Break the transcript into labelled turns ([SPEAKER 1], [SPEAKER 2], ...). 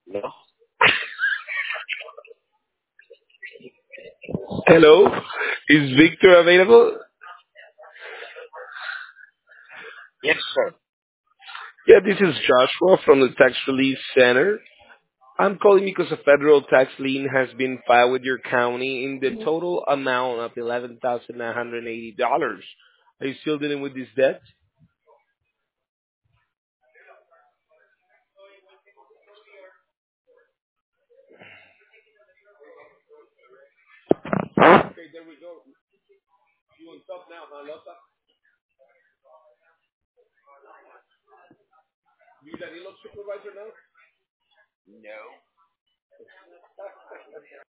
[SPEAKER 1] No?
[SPEAKER 2] Hello, is Victor available?
[SPEAKER 1] Yes, sir.
[SPEAKER 2] Yeah, this is Joshua from the Tax Relief Center. I'm calling because a federal tax lien has been filed with your county in the total amount of $11,980. Are you still dealing with this debt? Okay, there we go. You on top now, huh, Lota? You Danilo supervisor now?
[SPEAKER 1] No.